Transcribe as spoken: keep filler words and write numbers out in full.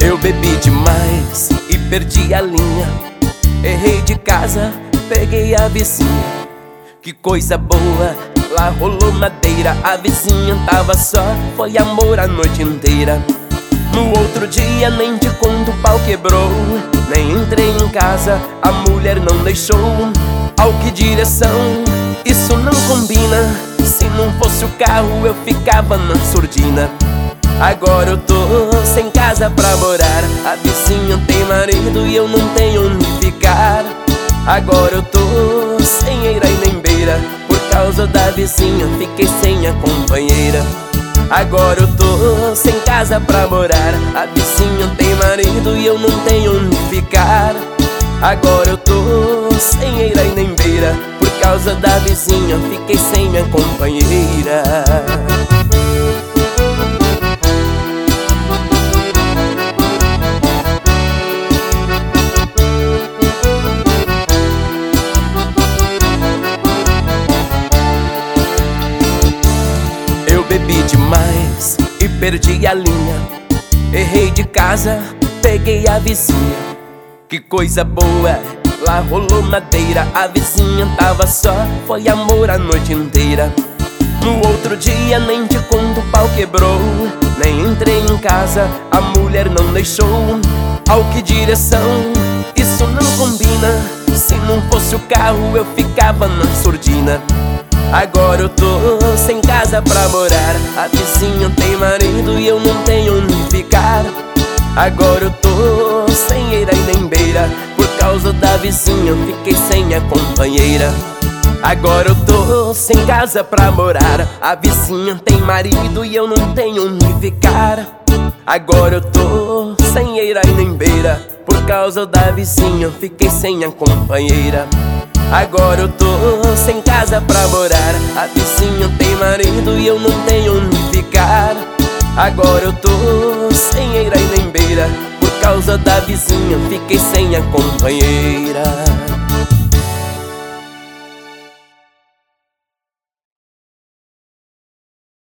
Eu bebi demais e perdi a linha. Errei de casa, peguei a vizinha. Que coisa boa, lá rolou madeira. A vizinha tava só, foi amor a noite inteira. No outro dia nem te conto, o pau quebrou. Nem entrei em casa, a mulher não deixou. Ao que direção, isso não combina. Se não fosse o carro eu ficava na surdina. Agora eu tô sem casa pra morar. A vizinha tem marido e eu não tenho onde ficar. Agora eu tô sem eira e nem beira. Por causa da vizinha fiquei sem a companheira. Agora eu tô sem casa pra morar. A vizinha tem marido e eu não tenho onde ficar. Agora eu tô sem eira e nem beira. Por causa da vizinha fiquei sem minha companheira. Eu bebi demais e perdi a linha. Errei de casa, peguei a vizinha. Que coisa boa, lá rolou madeira. A vizinha tava só, foi amor a noite inteira. No outro dia nem te conto, o pau quebrou. Nem entrei em casa, a mulher não deixou. Ao que direção, isso não combina. Se não fosse o carro eu ficava na surdina. Agora eu tô sem casa pra morar. A vizinha tem marido e eu não tenho onde ficar. Agora eu tô sem eira e nem beira. Por causa da vizinha fiquei sem a companheira. Agora eu tô sem casa pra morar. A vizinha tem marido e eu não tenho onde ficar. Agora eu tô sem eira e nem beira. Por causa da vizinha fiquei sem a companheira. Agora eu tô sem casa pra morar. A vizinha tem marido e eu não tenho onde ficar. Agora eu tô sem eira e nem beira. Por causa da vizinha fiquei sem a companheira.